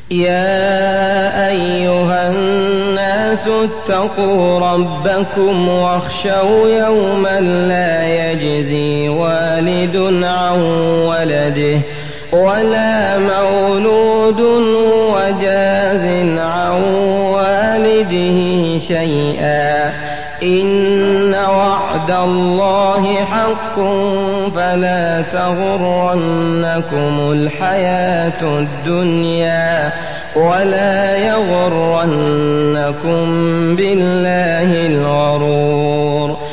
يا أيها الناس اتقوا ربكم واخشوا يوما لا يجزي والد عن ولده ولا مولود هو جاز عن والده شيئا إن وعد الله حق فلا تغرنكم الحياة الدنيا ولا يغرنكم بالله الغرور